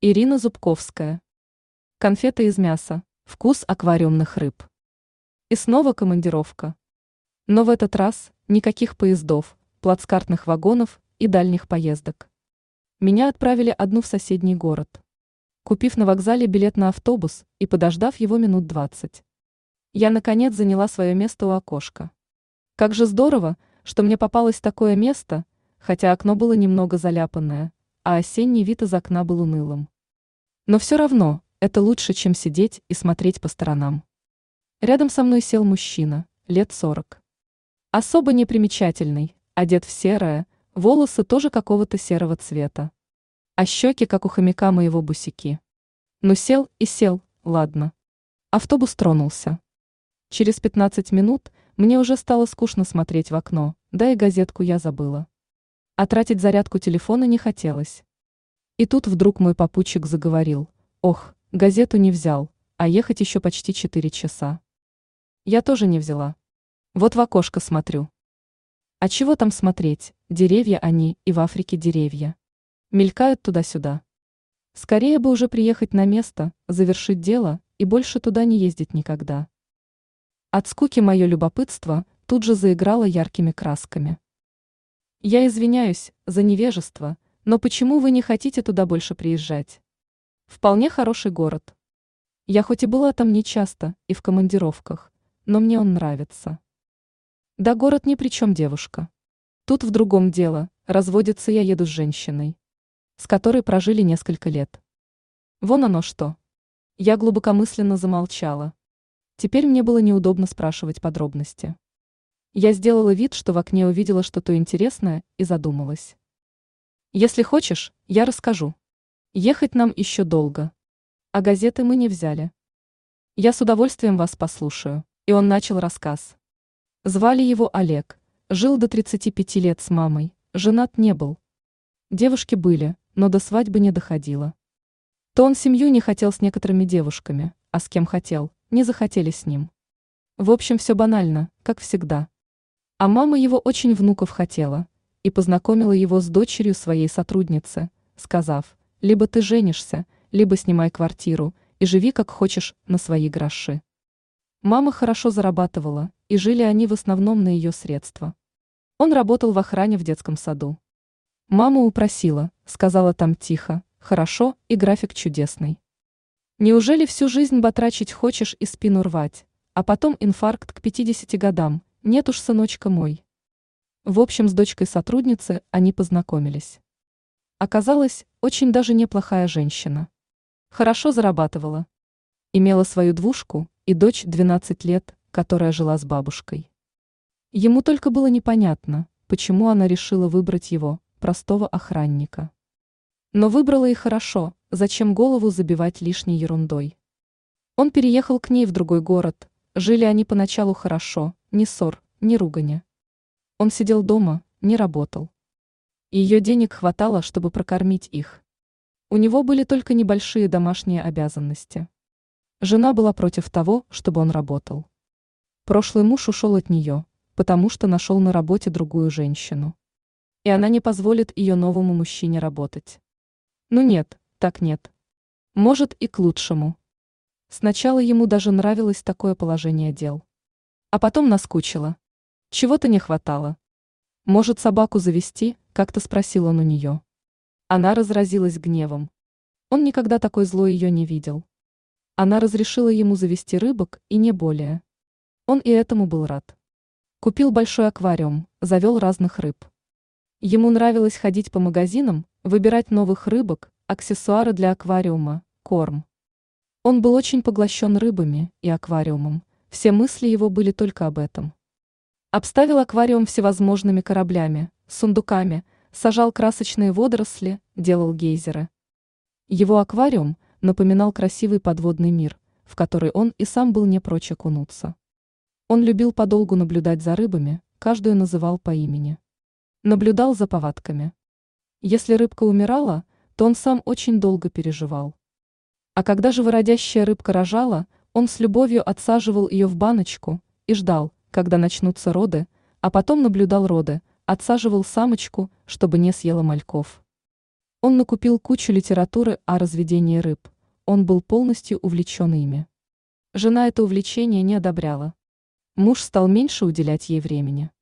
Ирина Зубковская. Конфеты из мяса. Вкус аквариумных рыб. И снова командировка. Но в этот раз никаких поездов, плацкартных вагонов и дальних поездок. Меня отправили одну в соседний город. Купив на вокзале билет на автобус и подождав его минут 20. Я, наконец, заняла свое место у окошка. Как же здорово, что мне попалось такое место, хотя окно было немного заляпанное, а осенний вид из окна был унылым. Но все равно это лучше, чем сидеть и смотреть по сторонам. Рядом со мной сел мужчина, лет 40. Особо непримечательный, одет в серое, волосы тоже какого-то серого цвета. А щеки, как у хомяка моего бусики. Ну сел и сел, ладно. Автобус тронулся. Через 15 минут мне уже стало скучно смотреть в окно, да и газетку я забыла. А тратить зарядку телефона не хотелось. И тут вдруг мой попутчик заговорил. Ох, газету не взял, а ехать еще почти 4 часа. Я тоже не взяла. Вот в окошко смотрю. А чего там смотреть, деревья они и в Африке деревья. Мелькают туда-сюда. Скорее бы уже приехать на место, завершить дело и больше туда не ездить никогда. От скуки мое любопытство тут же заиграло яркими красками. Я извиняюсь за невежество, но почему вы не хотите туда больше приезжать? Вполне хороший город. Я хоть и была там нечасто и в командировках, но мне он нравится. Да город ни при чем, девушка. Тут в другом дело, разводиться я еду с женщиной, с которой прожили несколько лет. Вон оно что. Я глубокомысленно замолчала. Теперь мне было неудобно спрашивать подробности. Я сделала вид, что в окне увидела что-то интересное и задумалась. Если хочешь, я расскажу. Ехать нам еще долго. А газеты мы не взяли. Я с удовольствием вас послушаю. И он начал рассказ. Звали его Олег. Жил до 35 лет с мамой. Женат не был. Девушки были, но до свадьбы не доходило. То он семью не хотел с некоторыми девушками, а с кем хотел, не захотели с ним. В общем, все банально, как всегда. А мама его очень внуков хотела и познакомила его с дочерью своей сотрудницы, сказав, либо ты женишься, либо снимай квартиру и живи как хочешь на свои гроши. Мама хорошо зарабатывала, и жили они в основном на ее средства. Он работал в охране в детском саду. Мама упросила, сказала там тихо, хорошо и график чудесный. Неужели всю жизнь батрачить хочешь и спину рвать, а потом инфаркт к 50 годам, нет уж, сыночка мой. В общем, с дочкой сотрудницы они познакомились. Оказалось, очень даже неплохая женщина. Хорошо зарабатывала. Имела свою двушку и дочь 12 лет, которая жила с бабушкой. Ему только было непонятно, почему она решила выбрать его, простого охранника. Но выбрала и хорошо, зачем голову забивать лишней ерундой. Он переехал к ней в другой город, жили они поначалу хорошо, ни ссор, ни ругани. Он сидел дома, не работал. Ее денег хватало, чтобы прокормить их. У него были только небольшие домашние обязанности. Жена была против того, чтобы он работал. Прошлый муж ушел от нее, потому что нашел на работе другую женщину. И она не позволит ее новому мужчине работать. Ну нет, так нет. Может, и к лучшему. Сначала ему даже нравилось такое положение дел. А потом наскучило. Чего-то не хватало. Может, собаку завести, как-то спросил он у нее. Она разразилась гневом. Он никогда такой злой ее не видел. Она разрешила ему завести рыбок и не более. Он и этому был рад. Купил большой аквариум, завел разных рыб. Ему нравилось ходить по магазинам, выбирать новых рыбок, аксессуары для аквариума, корм. Он был очень поглощен рыбами и аквариумом, все мысли его были только об этом. Обставил аквариум всевозможными кораблями, сундуками, сажал красочные водоросли, делал гейзеры. Его аквариум напоминал красивый подводный мир, в который он и сам был не прочь окунуться. Он любил подолгу наблюдать за рыбами, каждую называл по имени. Наблюдал за повадками. Если рыбка умирала, то он сам очень долго переживал. А когда живородящая рыбка рожала, он с любовью отсаживал ее в баночку и ждал, когда начнутся роды, а потом наблюдал роды, отсаживал самочку, чтобы не съела мальков. Он накупил кучу литературы о разведении рыб, он был полностью увлечен ими. Жена это увлечение не одобряла. Муж стал меньше уделять ей времени.